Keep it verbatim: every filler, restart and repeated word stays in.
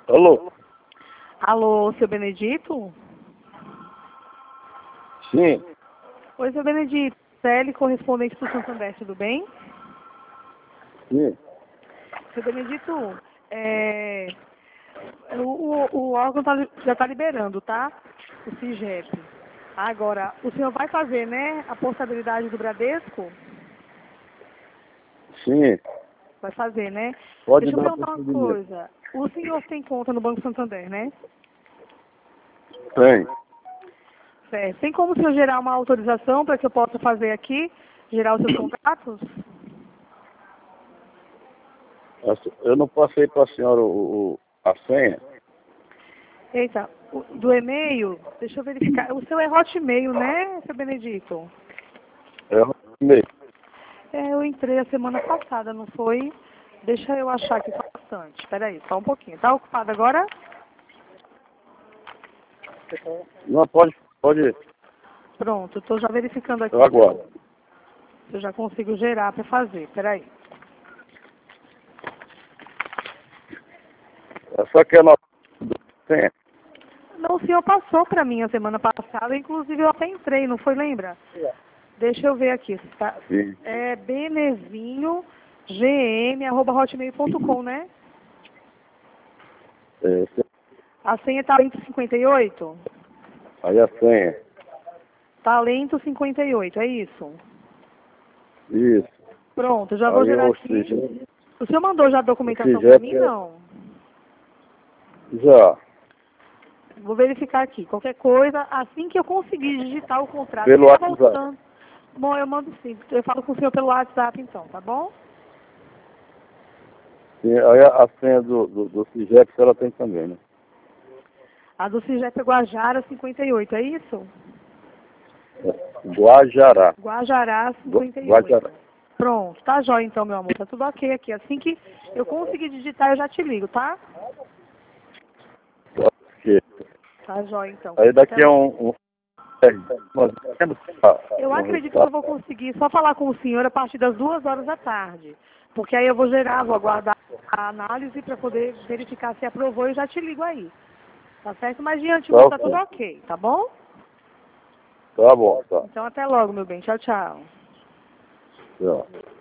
Alô? Alô, seu Benedito? Sim. Oi, seu Benedito. Célio, correspondente do Santander, tudo bem? Sim. Seu Benedito, é, o, o, o órgão tá, já está liberando, tá? O CIGEP. Agora, o senhor vai fazer, né, a portabilidade do Bradesco? Sim. Vai fazer, né? Pode Deixa eu dar perguntar uma procedimento. coisa. O senhor tem conta no Banco Santander, né? Tem. Certo. Tem como o senhor gerar uma autorização para que eu possa fazer aqui, gerar os seus contatos? Eu não passei para a senhora o, o- a senha. Eita, o- do e-mail, deixa eu verificar. O seu é Hotmail, né, seu Benedito? É o e-mail. É, eu entrei a semana passada, não foi? Deixa eu achar aqui só bastante. Espera aí, só um pouquinho. Tá ocupado agora? Não, pode, pode. Pronto, estou já verificando aqui. Eu aguardo. Se eu já consigo gerar para fazer. Espera aí. É só que a nossa senha. Não, o senhor passou para mim a semana passada, inclusive eu até entrei, não foi, lembra? Deixa eu ver aqui. Tá? Sim. É benezinho gm arroba hotmail ponto com, né? É, A senha é talento cinquenta e oito? aí a senha. Talento cinquenta e oito, é isso? Isso. Pronto, já vou Aí gerar ou aqui. seja, O senhor mandou já a o documentação para mim? CIGEP é- Não. já. Vou verificar aqui. Qualquer coisa, assim que eu conseguir digitar o contrato, Pelo ele tá WhatsApp. voltando. Bom, eu mando sim. Eu falo com o senhor pelo WhatsApp então, tá bom? Sim, aí a, a senha do, do, do CIGEP ela tem também, né? A do CIGEP é Guajara cinquenta e oito, é isso? É, Guajará. Guajará Gu- cinquenta e oito. Guajará. Pronto, tá jóia então, meu amor. Tá tudo ok aqui. Assim que eu conseguir digitar, eu já te ligo, tá? Ok. Tá jóia então. Aí daqui Até a logo. um, um nós temos ah, Eu um acredito que eu resultado. vou conseguir só falar com o senhor a partir das duas horas da tarde. Porque aí eu vou gerar, vou aguardar a análise para poder verificar se aprovou e já te ligo aí. Tá certo? Mas de Tá antemão tá tudo ok. ok, tá bom? Tá bom, tá. Então até logo, meu bem. Tchau, tchau. Tchau.